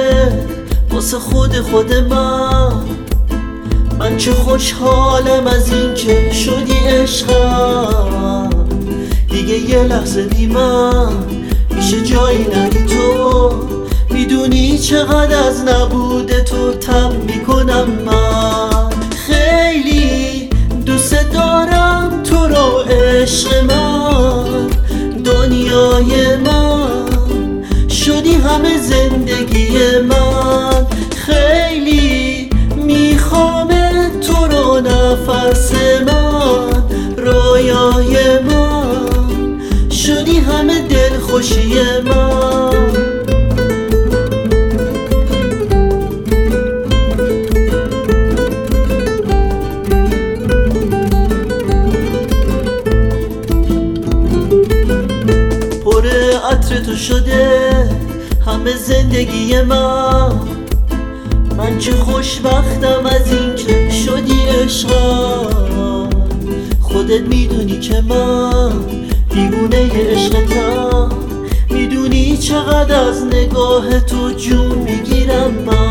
واسه خود من چه خوشحالم از این که شدی عشقم. دیگه یه لحظه بی من میشه جایی نری تو، میدونی چقدر از نبود تو تب میکنم من. خیلی دوست دارم تو رو عشق من، دنیای من شدی همه زندگی من. خیلی میخوام تو رو نفس من، رویای من شدی همه دلخوشی من. پر عطر تو شده همه زندگی من چه خوشبختم از این که شدی عشقم. خودت میدونی که من دیوونه عشقتم، میدونی چقدر از نگاه تو جون میگیرم من.